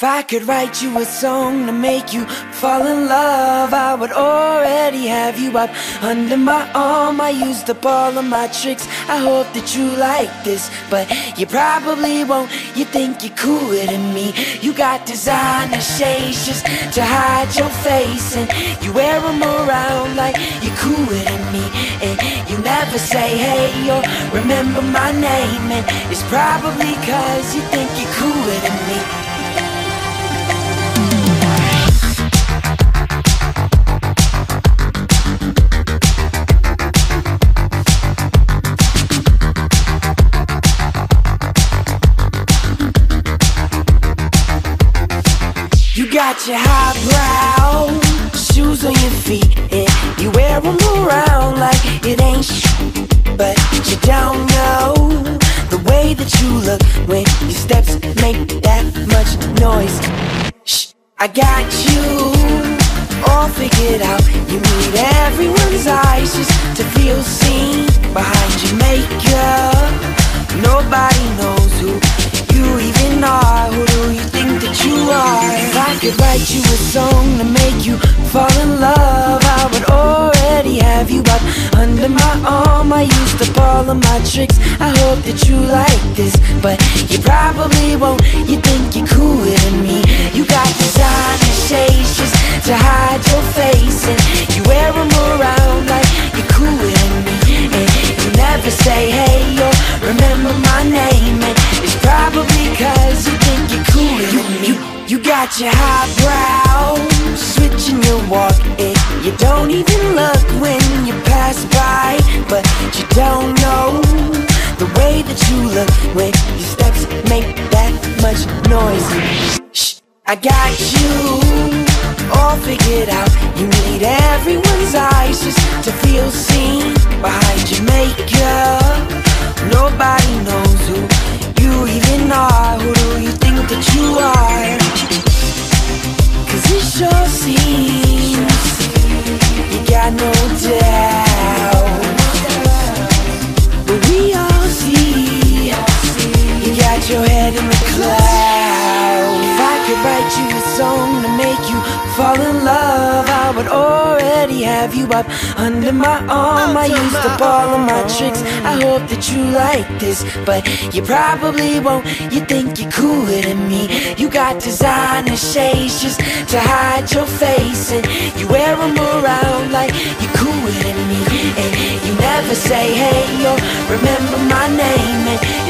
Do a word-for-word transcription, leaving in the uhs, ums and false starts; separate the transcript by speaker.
Speaker 1: If I could write you a song to make you fall in love, I would already have you up under my arm. I used up all of my tricks, I hope that you like this, but you probably won't. You think you're cooler than me. You got designer shades just to hide your face, and you wear them around like you're cooler than me. And you never say hey or remember my name, and it's probably cause you think you're cooler than me. You got your highbrow shoes on your feet, and you wear them around like it ain't sh**, but you don't know the way that you look when your steps make that much noise. Shh, I got you all figured out. You need everyone's eyes just to feel seen behind your makeup. Nobody knows who you even are. Who do you think that you are? If I could write you a song to make you fall in love, I would already have you up under my arm. I used up all of my tricks, I hope that you like this, but you probably won't. You think you're cooler than me. You got designer shades just to hide your face, and you wear them around like you're cooler than me. And you never say hey or remember my name, and it's probably cause you think you're cooler than me. You, you got your highbrow switching your walk, and you don't even look when you pass by, but you don't know the way that you look when your steps make that much noise. Shh, I got you all figured out. You need everyone's eyes just to feel seen behind your makeup. Nobody knows who you even are. Who do you think that you are? Cause it sure seems you got no doubt, but we all see you got your head in the clouds. If I could write you a song to make you fall in love, I would already have you up under my arm. I used up all of my tricks, I hope that you like this, but you probably won't. You think you're cooler than me. You got designer shades just to hide your face, and you wear them around like you're cooler than me. And you never say hey or remember my name, and